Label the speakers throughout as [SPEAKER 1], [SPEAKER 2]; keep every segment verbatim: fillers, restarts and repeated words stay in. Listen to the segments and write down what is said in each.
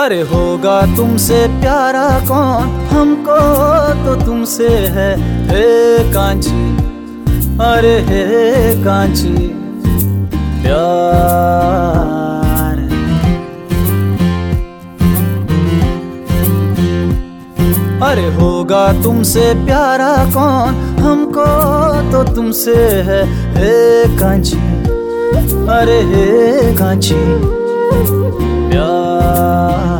[SPEAKER 1] अरे होगा तुमसे प्यारा कौन, हमको तो तुमसे है हे कांची। अरे हे कांची प्यार। अरे होगा तुमसे प्यारा कौन, हमको तो तुमसे है हे कांची। अरे हे कांची प्यार।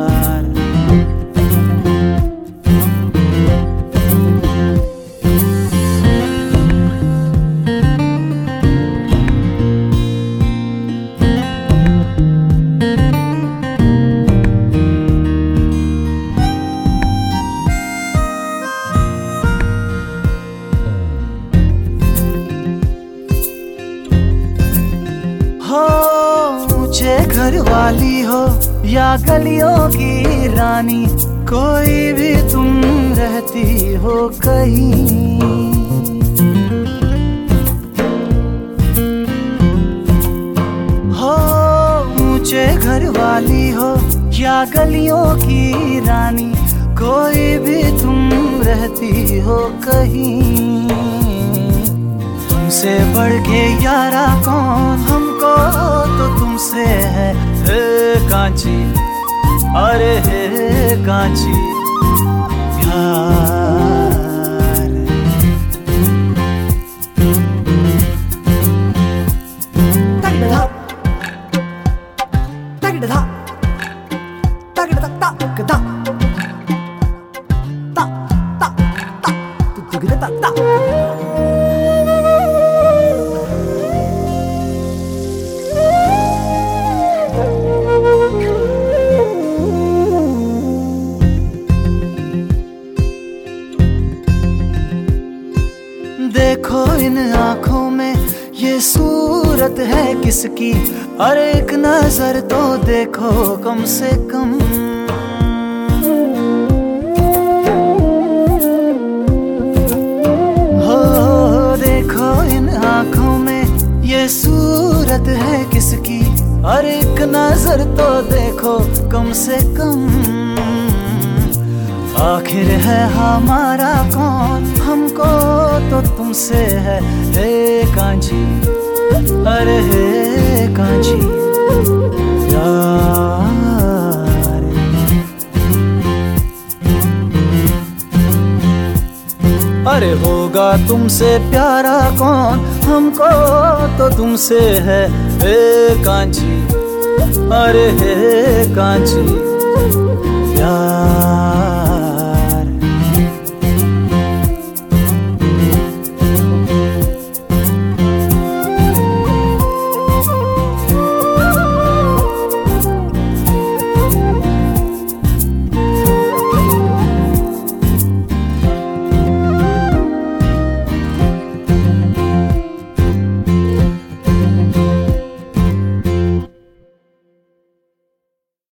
[SPEAKER 1] हो ऊंचे घर वाली हो या गलियों की रानी, कोई भी तुम रहती हो कहीं। हो ऊंचे घर वाली हो या गलियों की रानी, कोई भी तुम रहती हो कहीं। तुमसे बढ़ के यारा कौन, हमको तो तुमसे है हे कांची। अरे हे कांची प्यार।
[SPEAKER 2] तागिड़ा तागिड़ा तागिड़ा ता ता ता ता ता तागिड़ा ता ता।
[SPEAKER 1] देखो इन आँखों में ये सूरत है किसकी, अरे एक नजर तो देखो कम से कम। हो देखो इन आँखों में ये सूरत है किसकी, अरे एक नजर तो देखो कम से कम। आखिर है हमारा कौन, हमको तो तुमसे है हे कांची। अरे हे कांची प्यार। अरे होगा तुमसे प्यारा कौन, हमको तो तुमसे है हे कांची। अरे हे कांची प्यार।